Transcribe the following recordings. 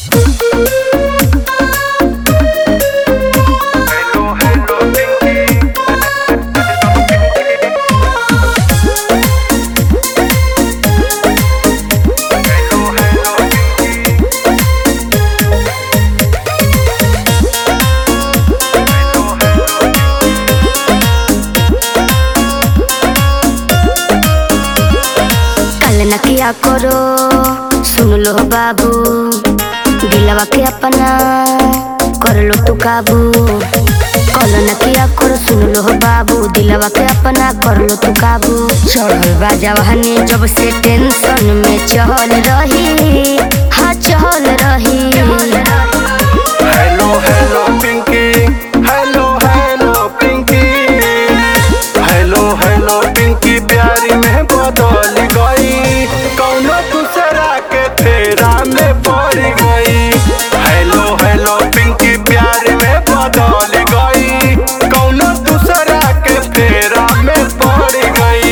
न किया करो सुन लो बाबू, दिलवा के अपना कर लो तू काबू। कल न किया करो सुन लो बाबू, दिलवा के अपना कर लो तू काबू। चढ़ल बा जवानी जब से टेंशन में चहल रही, हाँ चहल रही। Hello hello Pinky, hello hello Pinky, hello hello Pinky प्यारी में बदल गई, कौनो दूसरा के फेरा में पड़ गई। हेलो हेलो पिंकी प्यारी में बदल गई, कौनो दूसरा के फेरा में पड़ गई।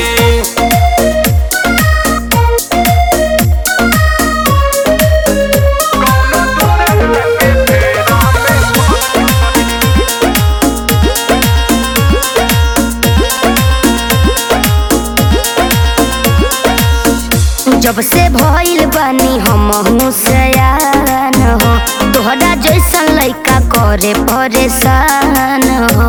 जब से भइल बानी हमहू सयान हो, तोहरा जैसन लइका करे परेशान हो।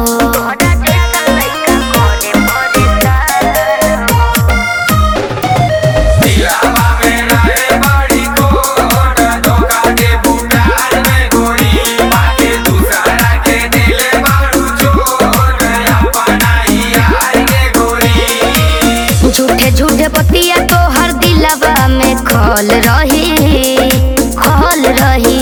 झूठे झूठे बतिया तोहर दिलवा में खल रही, खल रही।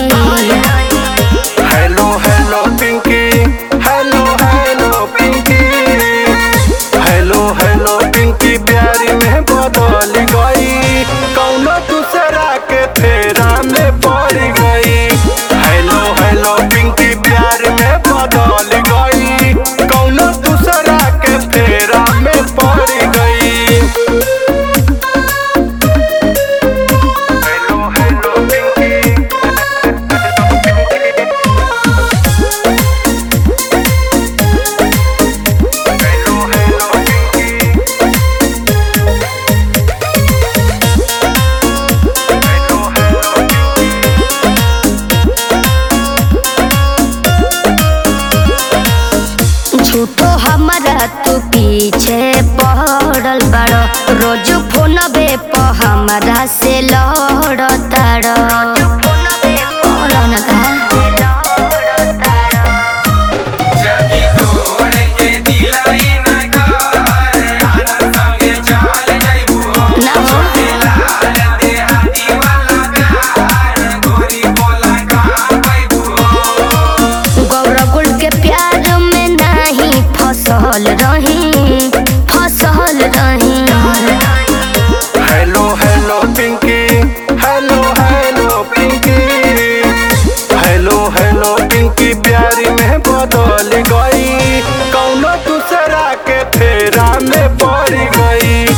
Hello hello Pinky, hello hello Pinky, hello hello Pinky प्यारी में बदल गई, कौनो दूसरा के फेरा में पड़ गई। हेलो हेलो पिंकी प्यारी में बदल गई, कौनो दूसरा के फेरा में पड़ गई। झूठो हमारा तू पीछे पड़ल बाड़ो, रोज फोनबे प हमारा से लड़ताड़ो। फसल रही, फसल रही। Hello hello Pinky, hello hello Pinky, hello hello Pinky प्यारी में बदल गई, कौनो दूसरा के फेरा में पड़ गई।